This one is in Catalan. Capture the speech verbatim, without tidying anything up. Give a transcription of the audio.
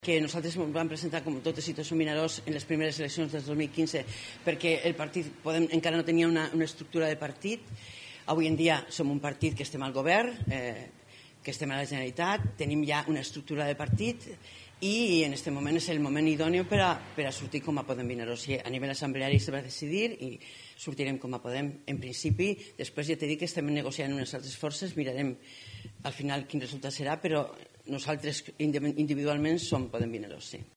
que nosaltres ens vam presentar com totes i tots som Vinaròs en les primeres eleccions del dos mil quinze perquè el partit Podem encara no tenia una, una estructura de partit. Avui en dia som un partit que estem al govern, eh, que estem a la Generalitat, tenim ja una estructura de partit i en aquest moment és el moment idòneo per a, per a sortir com a Podem Vinaròs. A nivell assembleari se va decidir i sortirem com a Podem en principi. Després ja t'he dit que estem negociant unes altres forces, mirarem al final quin resultat serà, però nosaltres individualment som Podem Vinaròs, sí.